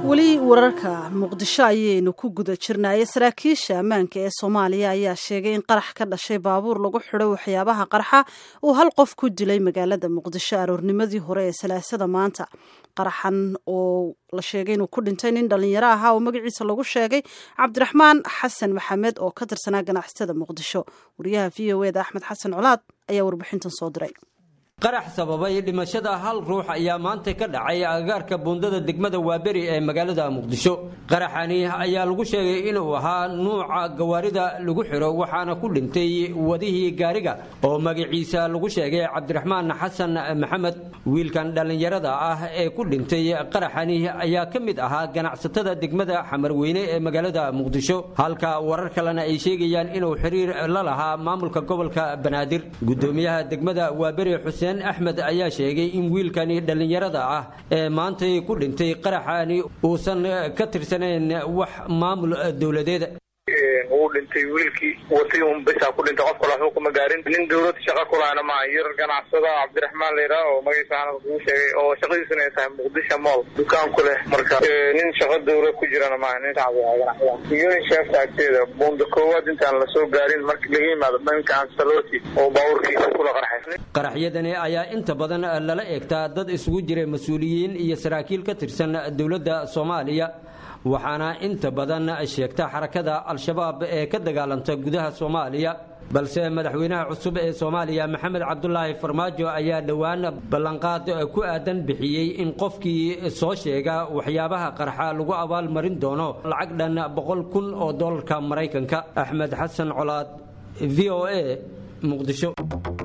weli wararka muqdisho ayaynu ku guda jirnay saraakiisha ammaanka ee Soomaaliya ayaa sheegay in qarax ka dhashay baabuur lagu xidhay waxyaabaha qarxa uu hal qof ku dilay magaalada Muqdisho aroornimadii hore ee Salaasada maanta qaraxan oo la sheegay inuu ku dhintay nin dhalinyaro ah oo magaciisa lagu sheegay Cabdiraxmaan Xasan Maxamed oo ka tirsanaa ganacsatada Muqdisho wariyaha VOA Axmed Xasan Colaad ayaa warbixintan soo diray qarax sababay dhimashada hal ruux ayaa maanta ka dhacay agagaarka buundada degmada Waaberi ee magaalada Muqdisho qaraxani ayaa lagu sheegay inuu ahaa nooca gawaarida lagu xiro waxaana ku dhintay wadihii gaariga oo magaciisa lagu sheegay Cabdiraxmaan Xasan Maxamed wiilkan dhalinyarada ah ee ku dhintay qaraxani ayaa kamid ahaa ganacsatada degmada Xamarweyne ee magaalada Muqdisho halka warar kalena ay sheegayaan inuu xiriir la lahaa maamulka gobolka Banaadir gudoomiyaha degmada Waaberi Axmed ayaa sheegay in wiilkani dhalinyarada ah ee maanta ku dhintay qaraxani uusan ka tirsaneen wax maamul dawladeed uu dhintay wiilkii watay bas ku dhintay qof kale xukuma gaarin nin dawlad shaqo ku laana ma yar ganacsada Cabdiraxmaan Leera oo magaciisa uu sheegay oo shaqadiisuna ay tahay Muqdisho Mall dukaan ku leh marka nin shaqo dawlad ku jirana ma nin shaqo iyo sheeftaagteeda bond koowaad intaan la soo gaarin markii laga yimaado dhanka Ansaloti oo baawrkiisa kula qarxay qaraxyadani ayaa inta badan lala eegtaa dad isugu jiray mas'uuliyiin iyo saraakiil ka tirsan dawladda Soomaaliya waxaana inta badan sheegta xarakada al-shabaab ee ka dagaalanta gudaha Soomaaliya balse madaxweynaha cusub ee Soomaaliya Maxamed Cabdullaahi Farmaajo ayaa dhawaan ballanqaad ku aadan bixiyay in qofkii soo sheega waxyaabaha qarxa lagu abaal marin doono lacag dhan 100,000 oo dollarka Mareykanka Axmed Xasan Colaad VOA Muqdisho